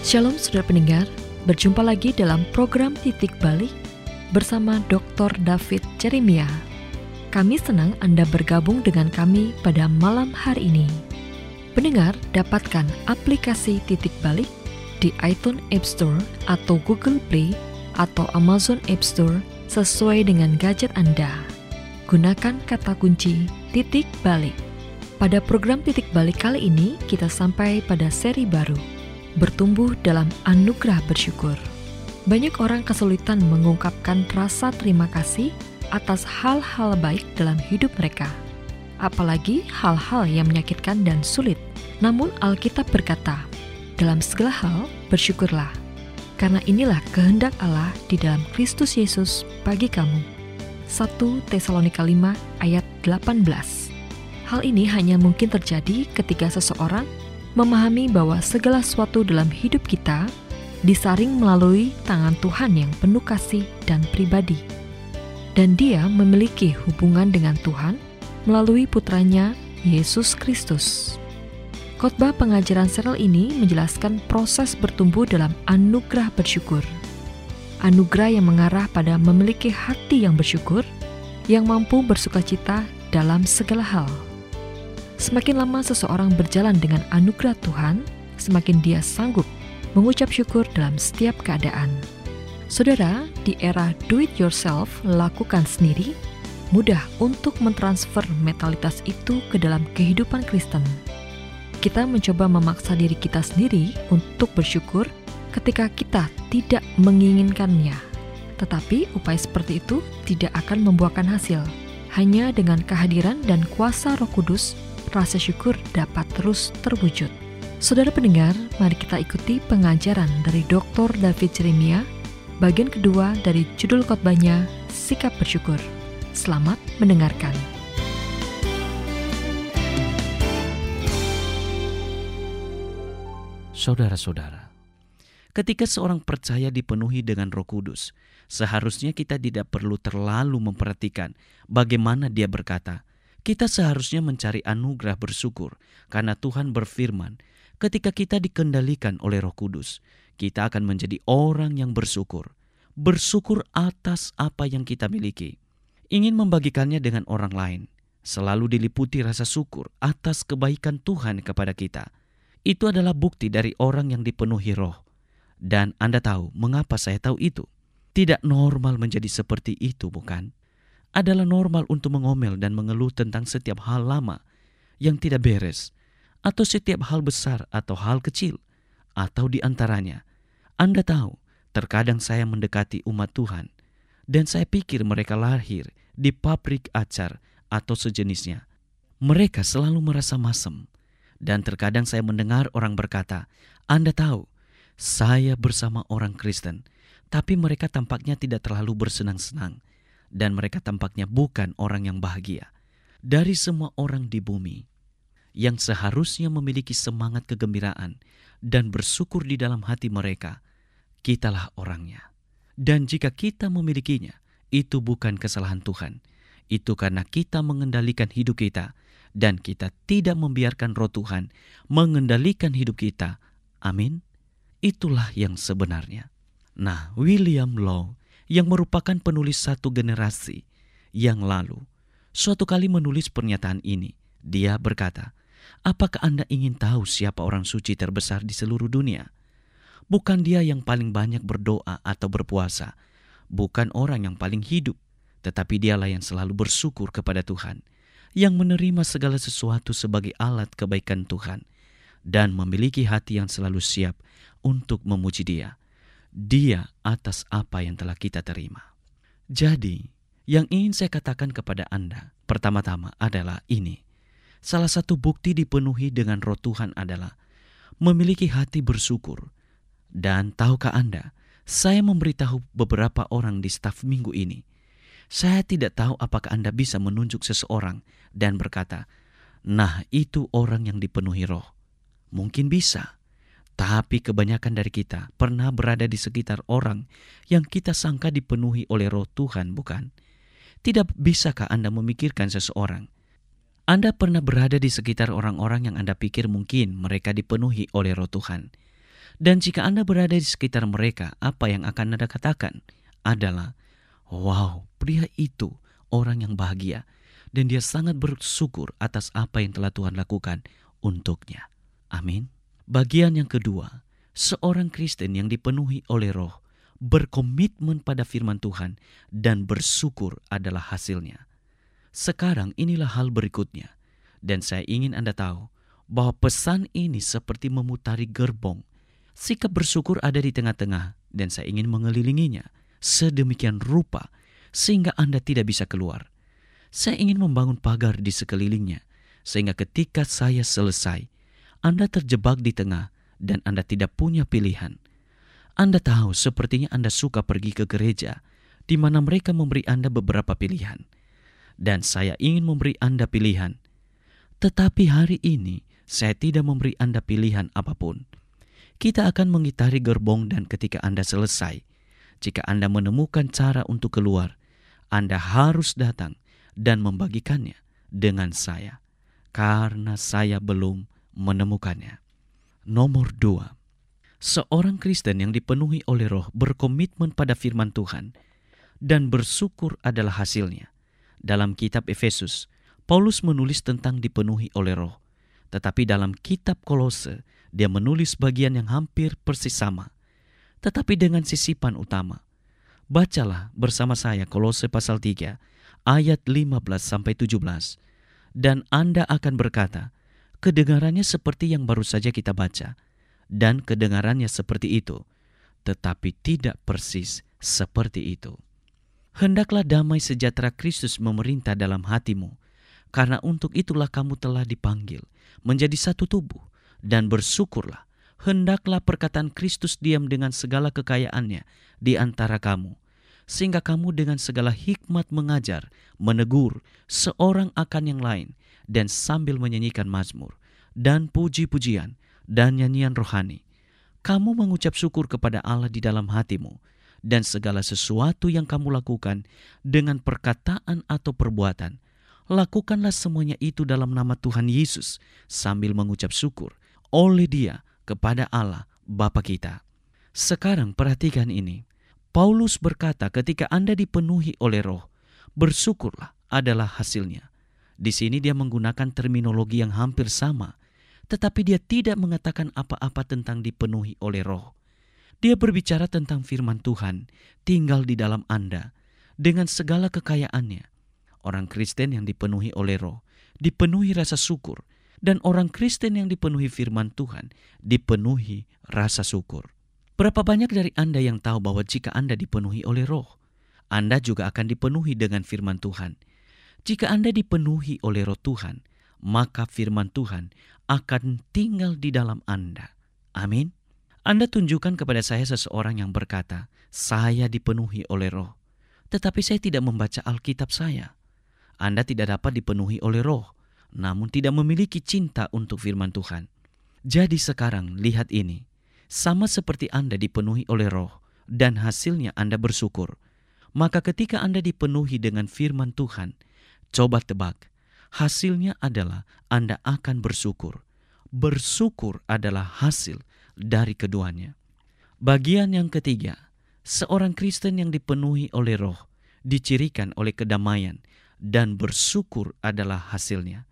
Shalom saudara pendengar, berjumpa lagi dalam program Titik Balik bersama Dr. David Jeremia. Kami senang Anda bergabung dengan kami pada malam hari ini. Pendengar, dapatkan aplikasi Titik Balik di iTunes App Store atau Google Play atau Amazon App Store sesuai dengan gadget Anda. Gunakan kata kunci Titik Balik. Pada program Titik Balik kali ini, kita sampai pada seri baru, bertumbuh dalam anugerah bersyukur. Banyak orang kesulitan mengungkapkan rasa terima kasih atas hal-hal baik dalam hidup mereka, apalagi hal-hal yang menyakitkan dan sulit. Namun Alkitab berkata, dalam segala hal bersyukurlah, karena inilah kehendak Allah di dalam Kristus Yesus bagi kamu. 1 Tesalonika 5 ayat 18. Hal ini hanya mungkin terjadi ketika seseorang memahami bahwa segala sesuatu dalam hidup kita disaring melalui tangan Tuhan yang penuh kasih dan pribadi. Dan dia memiliki hubungan dengan Tuhan melalui putranya Yesus Kristus. Khotbah pengajaran serial ini menjelaskan proses bertumbuh dalam anugerah bersyukur. Anugerah yang mengarah pada memiliki hati yang bersyukur, yang mampu bersukacita dalam segala hal. Semakin lama seseorang berjalan dengan anugerah Tuhan, semakin dia sanggup mengucap syukur dalam setiap keadaan. Saudara, di era do-it-yourself, lakukan sendiri, mudah untuk mentransfer mentalitas itu ke dalam kehidupan Kristen. Kita mencoba memaksa diri kita sendiri untuk bersyukur ketika kita tidak menginginkannya. Tetapi upaya seperti itu tidak akan membuahkan hasil. Hanya dengan kehadiran dan kuasa Roh Kudus, rasa syukur dapat terus terwujud. Saudara pendengar, mari kita ikuti pengajaran dari Dr. David Jeremia, bagian kedua dari judul khotbahnya, Sikap Bersyukur. Selamat mendengarkan. Saudara-saudara, ketika seorang percaya dipenuhi dengan Roh Kudus, seharusnya kita tidak perlu terlalu memperhatikan bagaimana dia berkata. Kita seharusnya mencari anugerah bersyukur karena Tuhan berfirman, ketika kita dikendalikan oleh Roh Kudus, kita akan menjadi orang yang bersyukur. Bersyukur atas apa yang kita miliki. Ingin membagikannya dengan orang lain, selalu diliputi rasa syukur atas kebaikan Tuhan kepada kita. Itu adalah bukti dari orang yang dipenuhi Roh. Dan Anda tahu mengapa saya tahu itu? Tidak normal menjadi seperti itu, bukan? Adalah normal untuk mengomel dan mengeluh tentang setiap hal lama yang tidak beres, atau setiap hal besar atau hal kecil, atau di antaranya. Anda tahu, terkadang saya mendekati umat Tuhan, dan saya pikir mereka lahir di pabrik acar atau sejenisnya. Mereka selalu merasa masam, dan terkadang saya mendengar orang berkata, Anda tahu, saya bersama orang Kristen, tapi mereka tampaknya tidak terlalu bersenang-senang. Dan mereka tampaknya bukan orang yang bahagia. Dari semua orang di bumi yang seharusnya memiliki semangat kegembiraan dan bersyukur di dalam hati mereka, kitalah orangnya. Dan jika kita memilikinya, itu bukan kesalahan Tuhan. Itu karena kita mengendalikan hidup kita dan kita tidak membiarkan Roh Tuhan mengendalikan hidup kita. Amin. Itulah yang sebenarnya. Nah, William Law yang merupakan penulis satu generasi yang lalu, suatu kali menulis pernyataan ini. Dia berkata, apakah Anda ingin tahu siapa orang suci terbesar di seluruh dunia? Bukan dia yang paling banyak berdoa atau berpuasa, bukan orang yang paling hidup, tetapi dialah yang selalu bersyukur kepada Tuhan, yang menerima segala sesuatu sebagai alat kebaikan Tuhan, dan memiliki hati yang selalu siap untuk memuji Dia. Dia atas apa yang telah kita terima. Jadi, yang ingin saya katakan kepada Anda, pertama-tama adalah ini. Salah satu bukti dipenuhi dengan Roh Tuhan adalah memiliki hati bersyukur. Dan tahukah Anda, saya memberitahu beberapa orang di staf minggu ini. Saya tidak tahu apakah Anda bisa menunjuk seseorang dan berkata, nah itu orang yang dipenuhi Roh. Mungkin bisa. Tapi kebanyakan dari kita pernah berada di sekitar orang yang kita sangka dipenuhi oleh Roh Tuhan, bukan? Tidak bisakah Anda memikirkan seseorang? Anda pernah berada di sekitar orang-orang yang Anda pikir mungkin mereka dipenuhi oleh Roh Tuhan. Dan jika Anda berada di sekitar mereka, apa yang akan Anda katakan adalah, wow, pria itu orang yang bahagia dan dia sangat bersyukur atas apa yang telah Tuhan lakukan untuknya. Amin. Bagian yang kedua, seorang Kristen yang dipenuhi oleh Roh berkomitmen pada firman Tuhan dan bersyukur adalah hasilnya. Sekarang inilah hal berikutnya, dan saya ingin Anda tahu bahwa pesan ini seperti memutari gerbong. Sikap bersyukur ada di tengah-tengah dan saya ingin mengelilinginya sedemikian rupa sehingga Anda tidak bisa keluar. Saya ingin membangun pagar di sekelilingnya sehingga ketika saya selesai, Anda terjebak di tengah dan Anda tidak punya pilihan. Anda tahu sepertinya Anda suka pergi ke gereja di mana mereka memberi Anda beberapa pilihan. Dan saya ingin memberi Anda pilihan. Tetapi hari ini saya tidak memberi Anda pilihan apapun. Kita akan mengitari gerbong dan ketika Anda selesai, jika Anda menemukan cara untuk keluar, Anda harus datang dan membagikannya dengan saya, karena saya belum menemukannya. Nomor 2, seorang Kristen yang dipenuhi oleh Roh berkomitmen pada firman Tuhan dan bersyukur adalah hasilnya. Dalam kitab Efesus, Paulus menulis tentang dipenuhi oleh Roh, tetapi dalam kitab Kolose, dia menulis bagian yang hampir persis sama, tetapi dengan sisipan utama. Bacalah bersama saya Kolose pasal 3, ayat 15-17. Dan Anda akan berkata, kedengarannya seperti yang baru saja kita baca, dan kedengarannya seperti itu, tetapi tidak persis seperti itu. Hendaklah damai sejahtera Kristus memerintah dalam hatimu, karena untuk itulah kamu telah dipanggil menjadi satu tubuh, dan bersyukurlah. Hendaklah perkataan Kristus diam dengan segala kekayaannya di antara kamu, sehingga kamu dengan segala hikmat mengajar, menegur seorang akan yang lain, dan sambil menyanyikan mazmur dan puji-pujian dan nyanyian rohani, kamu mengucap syukur kepada Allah di dalam hatimu, dan segala sesuatu yang kamu lakukan dengan perkataan atau perbuatan, lakukanlah semuanya itu dalam nama Tuhan Yesus sambil mengucap syukur oleh Dia kepada Allah Bapa kita. Sekarang perhatikan ini. Paulus berkata ketika Anda dipenuhi oleh Roh, bersyukurlah adalah hasilnya. Di sini dia menggunakan terminologi yang hampir sama, tetapi dia tidak mengatakan apa-apa tentang dipenuhi oleh Roh. Dia berbicara tentang firman Tuhan tinggal di dalam Anda dengan segala kekayaannya. Orang Kristen yang dipenuhi oleh Roh dipenuhi rasa syukur, dan orang Kristen yang dipenuhi firman Tuhan dipenuhi rasa syukur. Berapa banyak dari Anda yang tahu bahwa jika Anda dipenuhi oleh Roh, Anda juga akan dipenuhi dengan firman Tuhan. Jika Anda dipenuhi oleh Roh Tuhan, maka firman Tuhan akan tinggal di dalam Anda. Amin. Anda tunjukkan kepada saya seseorang yang berkata, saya dipenuhi oleh Roh, tetapi saya tidak membaca Alkitab saya. Anda tidak dapat dipenuhi oleh Roh, namun tidak memiliki cinta untuk firman Tuhan. Jadi sekarang lihat ini, sama seperti Anda dipenuhi oleh Roh dan hasilnya Anda bersyukur, maka ketika Anda dipenuhi dengan firman Tuhan, coba tebak, hasilnya adalah Anda akan bersyukur. Bersyukur adalah hasil dari keduanya. Bagian yang ketiga, seorang Kristen yang dipenuhi oleh Roh dicirikan oleh kedamaian dan bersyukur adalah hasilnya.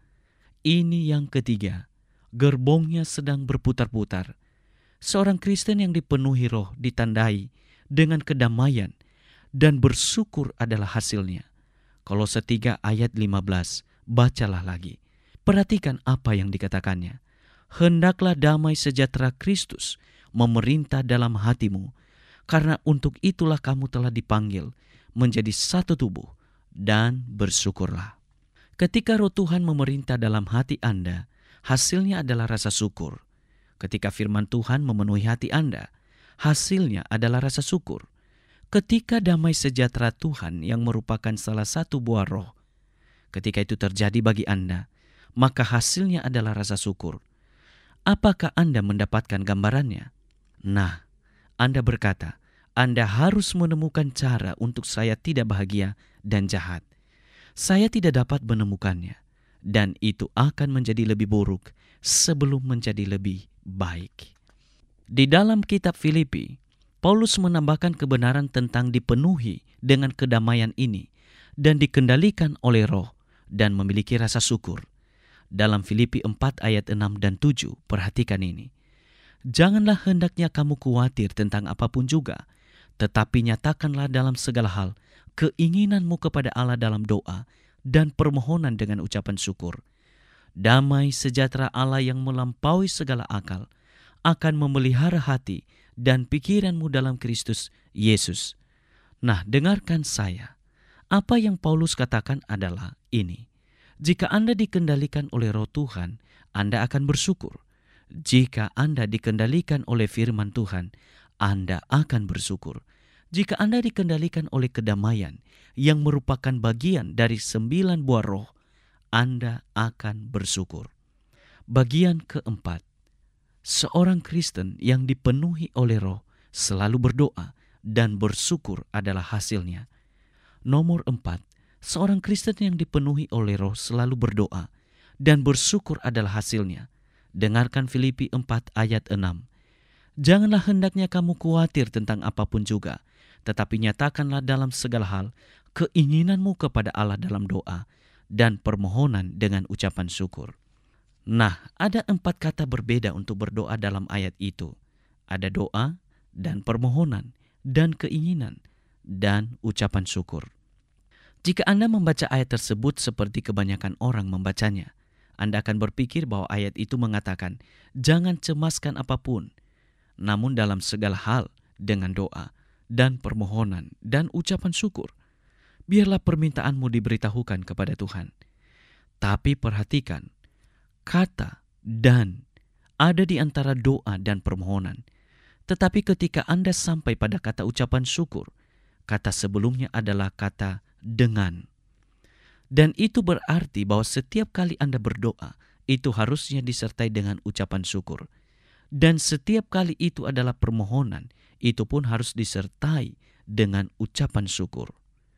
Ini yang ketiga, gerbongnya sedang berputar-putar. Seorang Kristen yang dipenuhi Roh ditandai dengan kedamaian dan bersyukur adalah hasilnya. Kolose 3 ayat 15, bacalah lagi. Perhatikan apa yang dikatakannya. Hendaklah damai sejahtera Kristus memerintah dalam hatimu, karena untuk itulah kamu telah dipanggil menjadi satu tubuh, dan bersyukurlah. Ketika Roh Tuhan memerintah dalam hati Anda, hasilnya adalah rasa syukur. Ketika firman Tuhan memenuhi hati Anda, hasilnya adalah rasa syukur. Ketika damai sejahtera Tuhan yang merupakan salah satu buah Roh, ketika itu terjadi bagi Anda, maka hasilnya adalah rasa syukur. Apakah Anda mendapatkan gambarannya? Nah, Anda berkata, Anda harus menemukan cara untuk saya tidak bahagia dan jahat. Saya tidak dapat menemukannya, dan itu akan menjadi lebih buruk sebelum menjadi lebih baik. Di dalam kitab Filipi, Paulus menambahkan kebenaran tentang dipenuhi dengan kedamaian ini dan dikendalikan oleh Roh dan memiliki rasa syukur. Dalam Filipi 4 ayat 6 dan 7, perhatikan ini. Janganlah hendaknya kamu khawatir tentang apapun juga, tetapi nyatakanlah dalam segala hal keinginanmu kepada Allah dalam doa dan permohonan dengan ucapan syukur. Damai sejahtera Allah yang melampaui segala akal akan memelihara hati dan pikiranmu dalam Kristus Yesus. Nah, dengarkan saya. Apa yang Paulus katakan adalah ini. Jika Anda dikendalikan oleh Roh Tuhan, Anda akan bersyukur. Jika Anda dikendalikan oleh firman Tuhan, Anda akan bersyukur. Jika Anda dikendalikan oleh kedamaian yang merupakan bagian dari 9 buah roh, Anda akan bersyukur. Bagian keempat. Seorang Kristen yang dipenuhi oleh Roh selalu berdoa dan bersyukur adalah hasilnya. Nomor 4, seorang Kristen yang dipenuhi oleh Roh selalu berdoa dan bersyukur adalah hasilnya. Dengarkan Filipi 4 ayat 6. Janganlah hendaknya kamu khawatir tentang apapun juga, tetapi nyatakanlah dalam segala hal keinginanmu kepada Allah dalam doa dan permohonan dengan ucapan syukur. Nah, ada 4 kata berbeda untuk berdoa dalam ayat itu. Ada doa dan permohonan dan keinginan dan ucapan syukur. Jika Anda membaca ayat tersebut seperti kebanyakan orang membacanya, Anda akan berpikir bahwa ayat itu mengatakan, jangan cemaskan apapun, namun dalam segala hal dengan doa dan permohonan dan ucapan syukur, biarlah permintaanmu diberitahukan kepada Tuhan. Tapi perhatikan, kata dan ada di antara doa dan permohonan. Tetapi ketika Anda sampai pada kata ucapan syukur, kata sebelumnya adalah kata dengan. Dan itu berarti bahwa setiap kali Anda berdoa, itu harusnya disertai dengan ucapan syukur. Dan setiap kali itu adalah permohonan, itu pun harus disertai dengan ucapan syukur.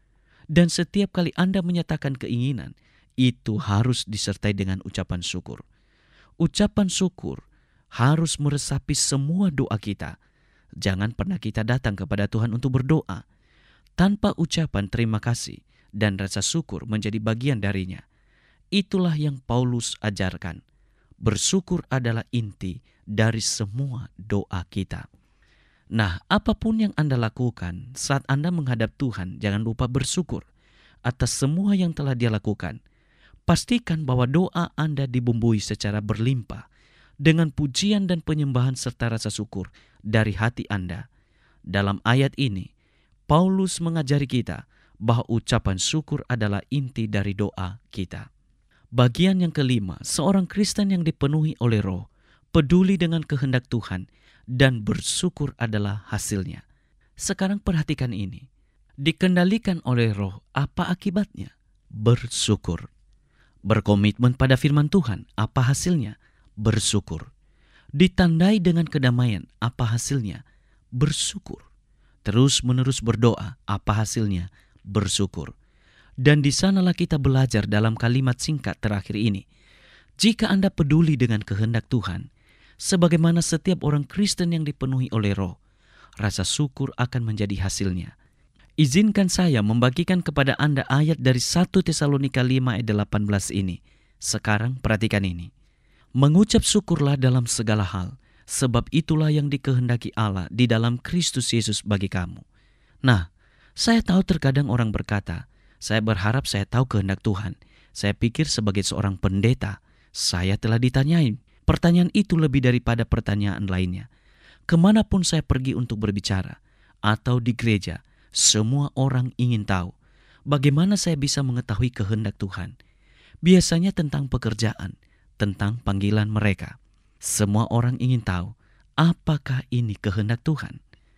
Dan setiap kali Anda menyatakan keinginan, itu harus disertai dengan ucapan syukur. Ucapan syukur harus meresapi semua doa kita. Jangan pernah kita datang kepada Tuhan untuk berdoa tanpa ucapan terima kasih dan rasa syukur menjadi bagian darinya. Itulah yang Paulus ajarkan. Bersyukur adalah inti dari semua doa kita. Nah, apapun yang Anda lakukan saat Anda menghadap Tuhan, jangan lupa bersyukur atas semua yang telah Dia lakukan. Pastikan bahwa doa Anda dibumbui secara berlimpah dengan pujian dan penyembahan serta rasa syukur dari hati Anda. Dalam ayat ini, Paulus mengajari kita bahwa ucapan syukur adalah inti dari doa kita. Bagian yang kelima, seorang Kristen yang dipenuhi oleh Roh, peduli dengan kehendak Tuhan, dan bersyukur adalah hasilnya. Sekarang perhatikan ini. Dikendalikan oleh Roh, apa akibatnya? Bersyukur. Berkomitmen pada firman Tuhan, apa hasilnya? Bersyukur. Ditandai dengan kedamaian, apa hasilnya? Bersyukur. Terus-menerus berdoa, apa hasilnya? Bersyukur. Dan di sanalah kita belajar dalam kalimat singkat terakhir ini. Jika Anda peduli dengan kehendak Tuhan, sebagaimana setiap orang Kristen yang dipenuhi oleh Roh, rasa syukur akan menjadi hasilnya. Izinkan saya membagikan kepada Anda ayat dari 1 Tesalonika 5 ayat 18 ini. Sekarang perhatikan ini. Mengucap syukurlah dalam segala hal, sebab itulah yang dikehendaki Allah di dalam Kristus Yesus bagi kamu. Nah, saya tahu terkadang orang berkata, saya berharap saya tahu kehendak Tuhan. Saya pikir sebagai seorang pendeta, saya telah ditanyai. Pertanyaan itu lebih daripada pertanyaan lainnya. Kemanapun saya pergi untuk berbicara, atau di gereja, semua orang ingin tahu bagaimana saya bisa mengetahui kehendak Tuhan. Biasanya tentang pekerjaan, tentang panggilan mereka. Semua orang ingin tahu apakah ini kehendak Tuhan.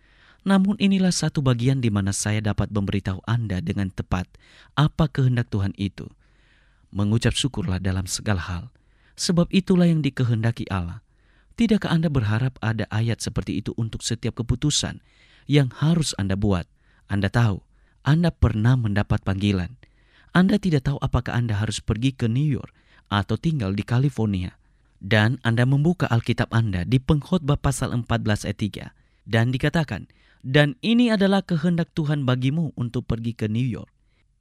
Namun inilah satu bagian di mana saya dapat memberitahu Anda dengan tepat apa kehendak Tuhan itu. Mengucap syukurlah dalam segala hal, sebab itulah yang dikehendaki Allah. Tidakkah Anda berharap ada ayat seperti itu untuk setiap keputusan yang harus Anda buat? Anda tahu, Anda pernah mendapat panggilan. Anda tidak tahu apakah Anda harus pergi ke New York atau tinggal di California. Dan Anda membuka Alkitab Anda di Pengkhotbah pasal 14 ayat 3. Dan dikatakan, dan ini adalah kehendak Tuhan bagimu untuk pergi ke New York.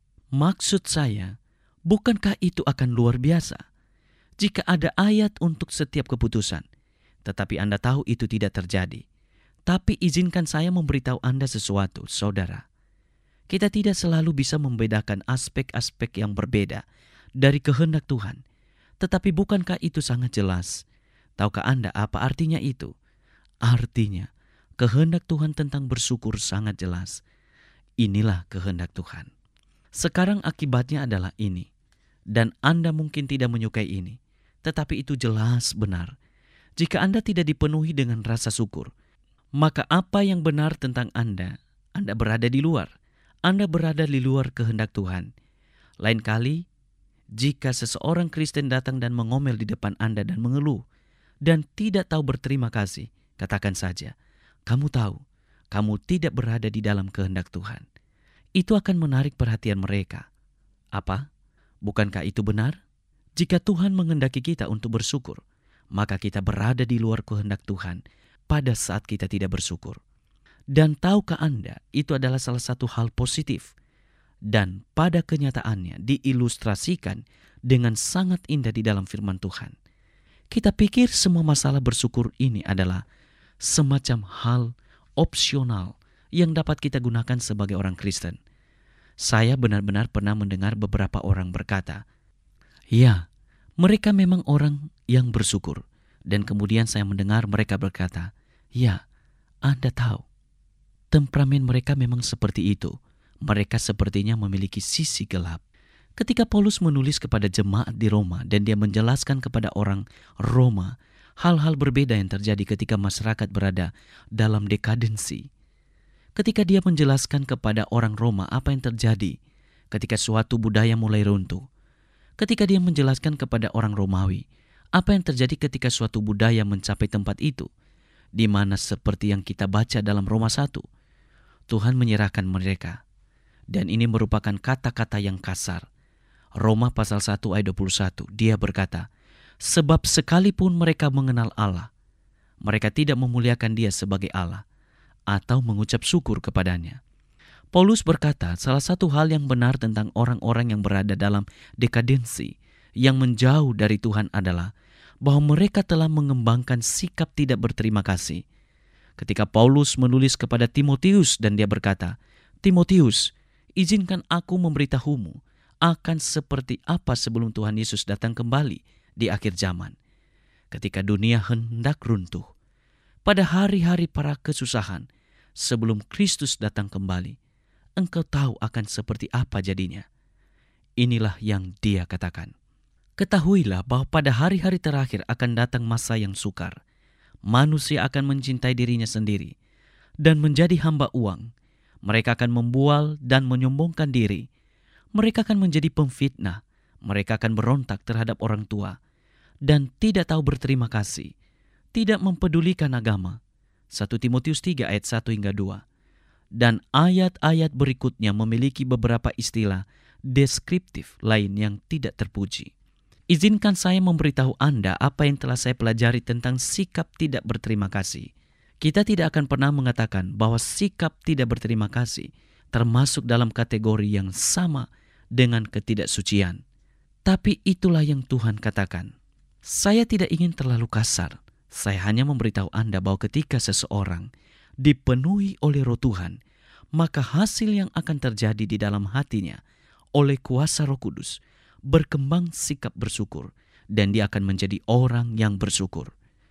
Maksud saya, bukankah itu akan luar biasa? Jika ada ayat untuk setiap keputusan, tetapi Anda tahu itu tidak terjadi. Tapi izinkan saya memberitahu Anda sesuatu, saudara. Kita tidak selalu bisa membedakan aspek-aspek yang berbeda dari kehendak Tuhan. Tetapi bukankah itu sangat jelas? Tahukah Anda apa artinya itu? Artinya, kehendak Tuhan tentang bersyukur sangat jelas. Inilah kehendak Tuhan. Sekarang akibatnya adalah ini. Dan Anda mungkin tidak menyukai ini. Tetapi itu jelas benar. Jika Anda tidak dipenuhi dengan rasa syukur, maka apa yang benar tentang Anda berada di luar. Anda berada di luar kehendak Tuhan. Lain kali, jika seseorang Kristen datang dan mengomel di depan Anda dan mengeluh, dan tidak tahu berterima kasih, katakan saja, kamu tahu, kamu tidak berada di dalam kehendak Tuhan. Itu akan menarik perhatian mereka. Apa? Bukankah itu benar? Jika Tuhan menghendaki kita untuk bersyukur, maka kita berada di luar kehendak Tuhan pada saat kita tidak bersyukur. Dan tahukah Anda, itu adalah salah satu hal positif. Dan pada kenyataannya diilustrasikan dengan sangat indah di dalam firman Tuhan. Kita pikir semua masalah bersyukur ini adalah semacam hal opsional yang dapat kita gunakan sebagai orang Kristen. Saya benar-benar pernah mendengar beberapa orang berkata, ya, mereka memang orang yang bersyukur. Dan kemudian saya mendengar mereka berkata, ya, Anda tahu, temperamen mereka memang seperti itu. Mereka sepertinya memiliki sisi gelap. Ketika Paulus menulis kepada jemaat di Roma dan dia menjelaskan kepada orang Roma hal-hal berbeda yang terjadi ketika masyarakat berada dalam dekadensi. Ketika dia menjelaskan kepada orang Roma apa yang terjadi ketika suatu budaya mulai runtuh. Ketika dia menjelaskan kepada orang Romawi apa yang terjadi ketika suatu budaya mencapai tempat itu, di mana seperti yang kita baca dalam Roma 1, Tuhan menyerahkan mereka. Dan ini merupakan kata-kata yang kasar. Roma pasal 1 ayat 21, dia berkata, sebab sekalipun mereka mengenal Allah, mereka tidak memuliakan dia sebagai Allah atau mengucap syukur kepadanya. Paulus berkata, salah satu hal yang benar tentang orang-orang yang berada dalam dekadensi, yang menjauh dari Tuhan adalah bahwa mereka telah mengembangkan sikap tidak berterima kasih. Ketika Paulus menulis kepada Timotius dan dia berkata, Timotius, izinkan aku memberitahumu akan seperti apa sebelum Tuhan Yesus datang kembali di akhir zaman. Ketika dunia hendak runtuh, pada hari-hari para kesusahan sebelum Kristus datang kembali, engkau tahu akan seperti apa jadinya. Inilah yang dia katakan. Ketahuilah bahwa pada hari-hari terakhir akan datang masa yang sukar. Manusia akan mencintai dirinya sendiri dan menjadi hamba uang. Mereka akan membual dan menyombongkan diri. Mereka akan menjadi pemfitnah. Mereka akan berontak terhadap orang tua dan tidak tahu berterima kasih, tidak mempedulikan agama. 1 Timotius 3 ayat 1 hingga 2. Dan ayat-ayat berikutnya memiliki beberapa istilah deskriptif lain yang tidak terpuji. Izinkan saya memberitahu Anda apa yang telah saya pelajari tentang sikap tidak berterima kasih. Kita tidak akan pernah mengatakan bahwa sikap tidak berterima kasih termasuk dalam kategori yang sama dengan ketidaksucian. Tapi itulah yang Tuhan katakan. Saya tidak ingin terlalu kasar. Saya hanya memberitahu Anda bahwa ketika seseorang dipenuhi oleh Roh Tuhan, maka hasil yang akan terjadi di dalam hatinya oleh kuasa Roh Kudus berkembang sikap bersyukur dan dia akan menjadi orang yang bersyukur.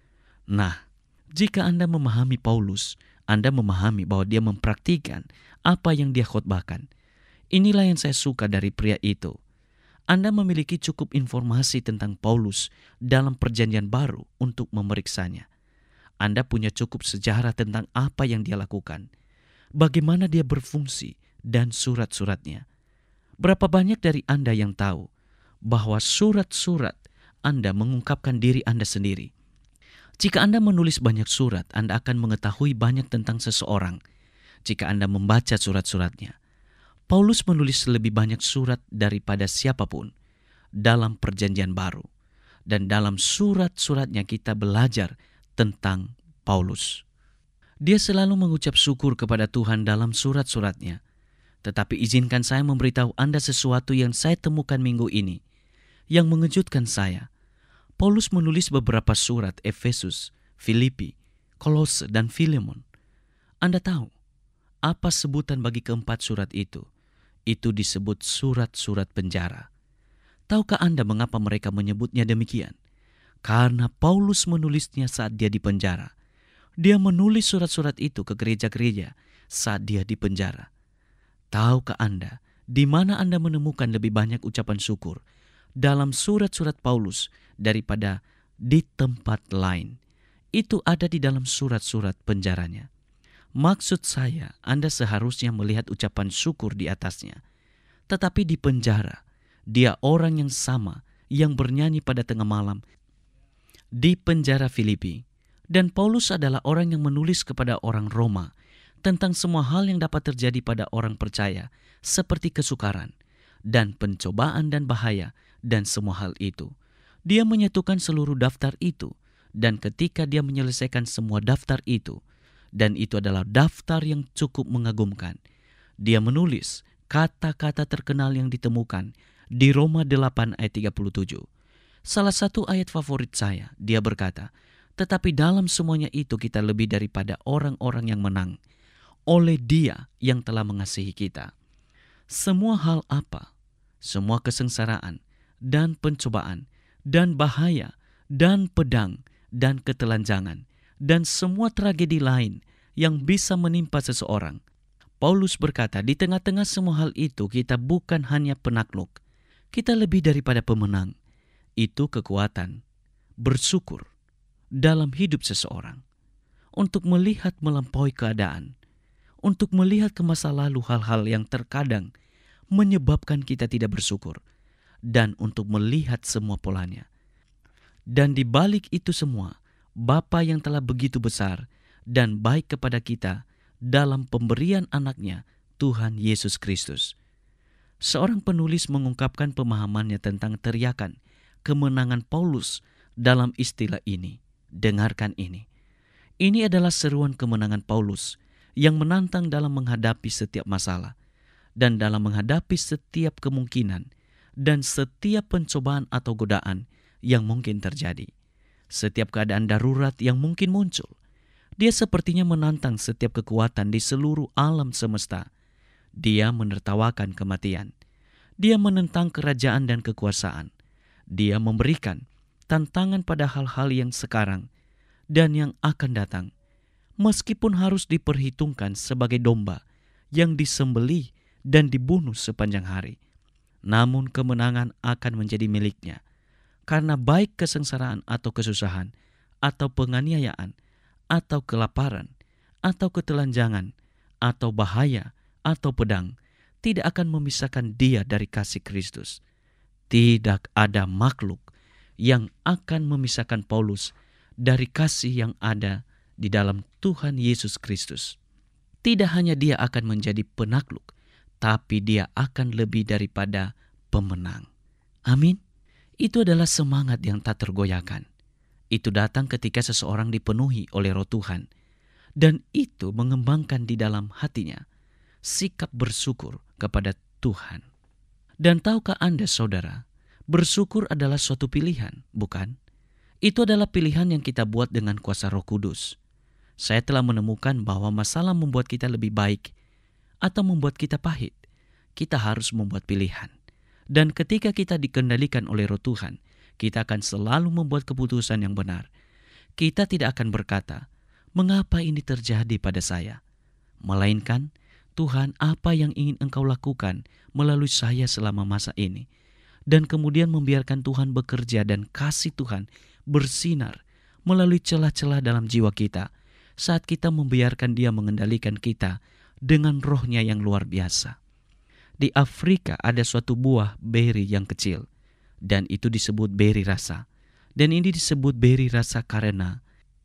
Nah, jika Anda memahami Paulus, Anda memahami bahwa dia mempraktikkan apa yang dia khotbahkan. Inilah yang saya suka dari pria itu. Anda memiliki cukup informasi tentang Paulus dalam Perjanjian Baru untuk memeriksanya. Anda punya cukup sejarah tentang apa yang dia lakukan, bagaimana dia berfungsi, dan surat-suratnya. Berapa banyak dari Anda yang tahu bahwa surat-surat Anda mengungkapkan diri Anda sendiri? Jika Anda menulis banyak surat, Anda akan mengetahui banyak tentang seseorang. Jika Anda membaca surat-suratnya, Paulus menulis lebih banyak surat daripada siapapun dalam Perjanjian Baru. Dan dalam surat-suratnya kita belajar tentang Paulus. Dia selalu mengucap syukur kepada Tuhan dalam surat-suratnya. Tetapi izinkan saya memberitahu Anda sesuatu yang saya temukan minggu ini, yang mengejutkan saya. Paulus menulis beberapa surat: Efesus, Filipi, Kolose, dan Filemon. Anda tahu apa sebutan bagi keempat surat itu? Itu disebut surat-surat penjara. Tahukah Anda mengapa mereka menyebutnya demikian? Karena Paulus menulisnya saat dia di penjara. Dia menulis surat-surat itu ke gereja-gereja saat dia di penjara. Tahukah Anda di mana Anda menemukan lebih banyak ucapan syukur dalam surat-surat Paulus daripada di tempat lain? Itu ada di dalam surat-surat penjaranya. Maksud saya, Anda seharusnya melihat ucapan syukur di atasnya. Tetapi di penjara, dia orang yang sama yang bernyanyi pada tengah malam di penjara Filipi. Dan Paulus adalah orang yang menulis kepada orang Roma tentang semua hal yang dapat terjadi pada orang percaya, seperti kesukaran dan pencobaan dan bahaya dan semua hal itu. Dia menyatukan seluruh daftar itu, dan ketika dia menyelesaikan semua daftar itu, dan itu adalah daftar yang cukup mengagumkan, dia menulis kata-kata terkenal yang ditemukan di Roma 8 ayat 37. Salah satu ayat favorit saya, dia berkata, "Tetapi dalam semuanya itu kita lebih daripada orang-orang yang menang, oleh Dia yang telah mengasihi kita." Semua hal apa? Semua kesengsaraan dan pencobaan dan bahaya dan pedang dan ketelanjangan dan semua tragedi lain yang bisa menimpa seseorang. Paulus berkata, di tengah-tengah semua hal itu kita bukan hanya penakluk, kita lebih daripada pemenang. Itu kekuatan bersyukur dalam hidup seseorang, untuk melihat melampaui keadaan, untuk melihat ke masa lalu hal-hal yang terkadang menyebabkan kita tidak bersyukur, dan untuk melihat semua polanya. Dan di balik itu semua, Bapa yang telah begitu besar dan baik kepada kita dalam pemberian anaknya, Tuhan Yesus Kristus. Seorang penulis mengungkapkan pemahamannya tentang teriakan kemenangan Paulus dalam istilah ini. Dengarkan ini. Ini adalah seruan kemenangan Paulus yang menantang dalam menghadapi setiap masalah dan dalam menghadapi setiap kemungkinan dan setiap pencobaan atau godaan yang mungkin terjadi. Setiap keadaan darurat yang mungkin muncul. Dia sepertinya menantang setiap kekuatan di seluruh alam semesta. Dia menertawakan kematian. Dia menentang kerajaan dan kekuasaan. Dia memberikan tantangan pada hal-hal yang sekarang dan yang akan datang, meskipun harus diperhitungkan sebagai domba yang disembelih dan dibunuh sepanjang hari. Namun kemenangan akan menjadi miliknya, karena baik kesengsaraan atau kesusahan, atau penganiayaan, atau kelaparan, atau ketelanjangan, atau bahaya, atau pedang, tidak akan memisahkan dia dari kasih Kristus. Tidak ada makhluk yang akan memisahkan Paulus dari kasih yang ada di dalam Tuhan Yesus Kristus. Tidak hanya dia akan menjadi penakluk, tapi dia akan lebih daripada pemenang. Amin. Itu adalah semangat yang tak tergoyahkan. Itu datang ketika seseorang dipenuhi oleh Roh Tuhan, dan itu mengembangkan di dalam hatinya sikap bersyukur kepada Tuhan. Dan tahukah Anda, saudara, bersyukur adalah suatu pilihan, bukan? Itu adalah pilihan yang kita buat dengan kuasa Roh Kudus. Saya telah menemukan bahwa masalah membuat kita lebih baik atau membuat kita pahit, kita harus membuat pilihan. Dan ketika kita dikendalikan oleh Roh Tuhan, kita akan selalu membuat keputusan yang benar. Kita tidak akan berkata, "Mengapa ini terjadi pada saya?" Melainkan, "Tuhan, apa yang ingin Engkau lakukan melalui saya selama masa ini?" Dan kemudian membiarkan Tuhan bekerja dan kasih Tuhan bersinar melalui celah-celah dalam jiwa kita saat kita membiarkan Dia mengendalikan kita dengan Roh-Nya yang luar biasa. Di Afrika ada suatu buah beri yang kecil, dan itu disebut beri rasa. Dan ini disebut beri rasa karena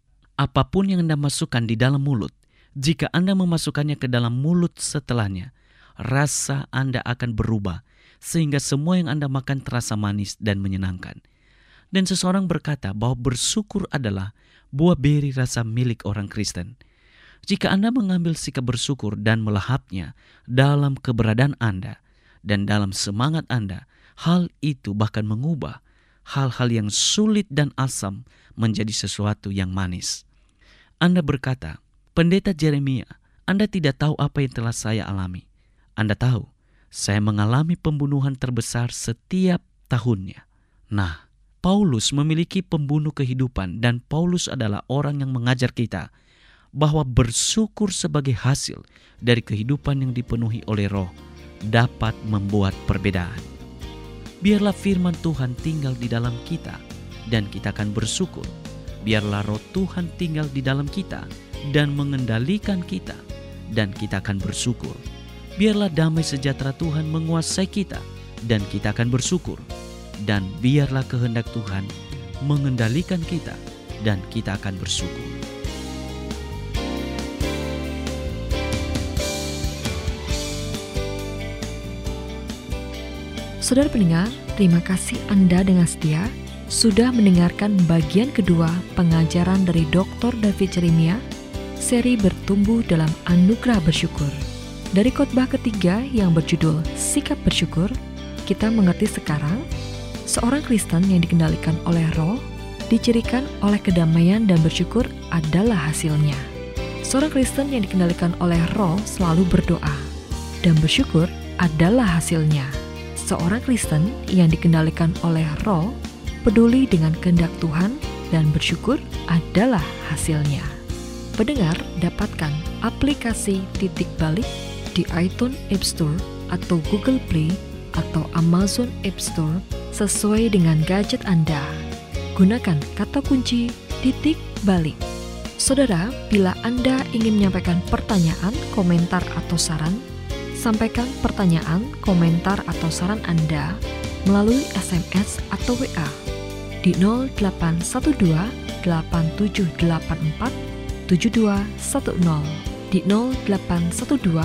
apapun yang Anda masukkan di dalam mulut, jika Anda memasukkannya ke dalam mulut setelahnya, rasa Anda akan berubah, sehingga semua yang Anda makan terasa manis dan menyenangkan. Dan seseorang berkata bahwa bersyukur adalah buah beri rasa milik orang Kristen. Jika Anda mengambil sikap bersyukur dan melahapnya dalam keberadaan Anda dan dalam semangat Anda, hal itu bahkan mengubah hal-hal yang sulit dan asam menjadi sesuatu yang manis. Anda berkata, Pendeta Jeremia, Anda tidak tahu apa yang telah saya alami. Anda tahu, saya mengalami pembunuhan terbesar setiap tahunnya. Nah, Paulus memiliki pembunuh kehidupan dan Paulus adalah orang yang mengajar kita bahwa bersyukur sebagai hasil dari kehidupan yang dipenuhi oleh Roh dapat membuat perbedaan. Biarlah firman Tuhan tinggal di dalam kita dan kita akan bersyukur. Biarlah Roh Tuhan tinggal di dalam kita dan mengendalikan kita dan kita akan bersyukur. Biarlah damai sejahtera Tuhan menguasai kita dan kita akan bersyukur. Dan biarlah kehendak Tuhan mengendalikan kita dan kita akan bersyukur. Saudara pendengar, terima kasih Anda dengan setia sudah mendengarkan bagian kedua pengajaran dari Dr. David Jeremia, seri Bertumbuh dalam Anugerah Bersyukur. Dari khotbah ketiga yang berjudul Sikap Bersyukur, kita mengerti sekarang seorang Kristen yang dikendalikan oleh Roh dicirikan oleh kedamaian dan bersyukur adalah hasilnya. Seorang Kristen yang dikendalikan oleh Roh selalu berdoa dan bersyukur adalah hasilnya. Seorang Kristen yang dikendalikan oleh Roh peduli dengan kehendak Tuhan dan bersyukur adalah hasilnya. Pendengar dapatkan aplikasi Titik Balik di iTunes App Store atau Google Play atau Amazon App Store sesuai dengan gadget Anda. Gunakan kata kunci Titik Balik. Saudara, bila Anda ingin menyampaikan pertanyaan, komentar, atau saran, sampaikan pertanyaan, komentar, atau saran Anda melalui SMS atau WA di 0812 8784 7210 di 0812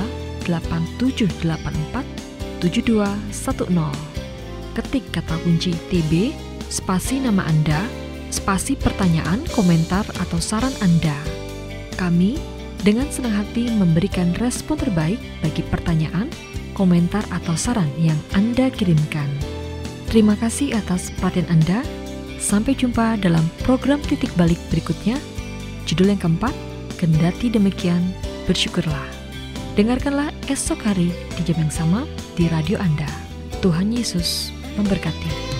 8784 7210. Ketik kata kunci TB, spasi nama Anda, spasi pertanyaan, komentar, atau saran Anda. Kami dengan senang hati memberikan respon terbaik bagi pertanyaan, komentar, atau saran yang Anda kirimkan. Terima kasih atas perhatian Anda. Sampai jumpa dalam program Titik Balik berikutnya. Judul yang keempat, kendati demikian, bersyukurlah. Dengarkanlah esok hari di jam yang sama di radio Anda. Tuhan Yesus memberkati.